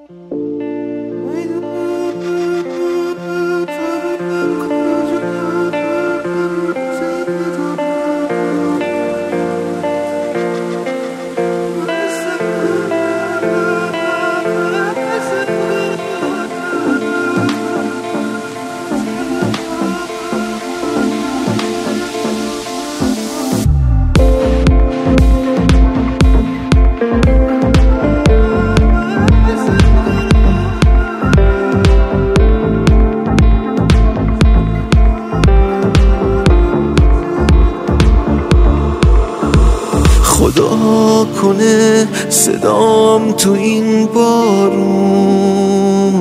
خدا کنه صدام تو این بارون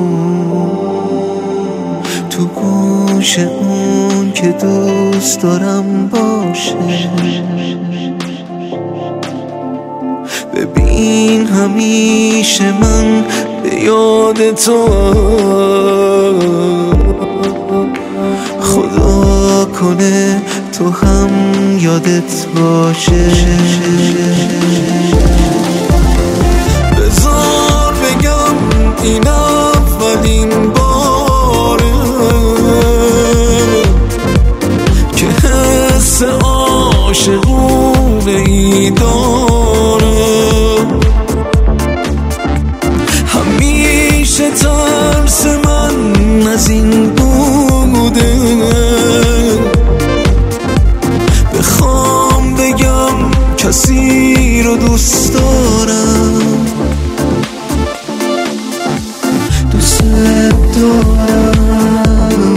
تو گوش اون که دوست دارم باشه. ببین همیشه من به یاد تو، خدا کنه تو هم یادت باشه. بذار بگم این اولین باره که حس عاشقونه ای دارم. همیشه ترس من از این بوده، بخوام بگم کسی رو دوست دارم، دوست دارم،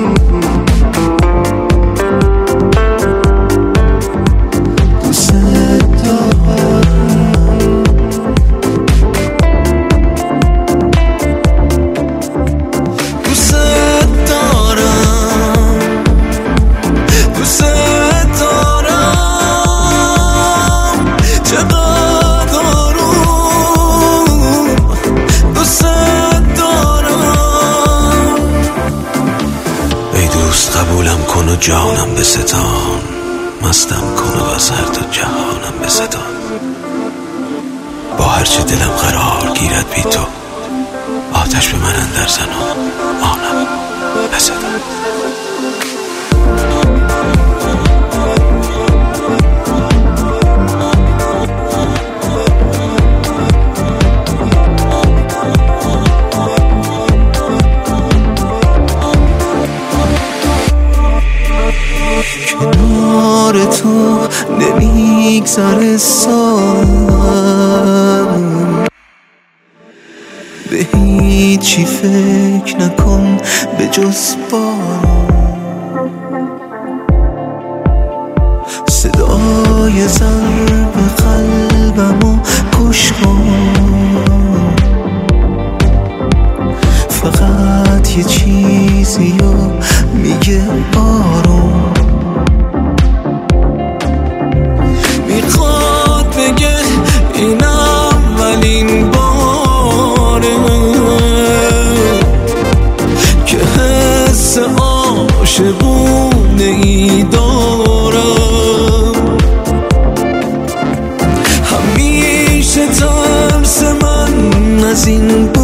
دوست دارم، دوست دارم، دوست قبولم کن و جانم به ستان، مستم کن و از هر دو جهانم به ستان. با هرچه دلم قرار گیرد بی تو، آتش به من اندر زن و آنم به ستان. کنار تو نمیگذره سالم، به هیچی فکر نکن به جز بارم. صدای ضرب قلبمو گوش کن، فقط یه چیزیو میگه آروم. میخواد بگه این اولین باره که حس عاشقونه ای دارم. همیشه ترس من از این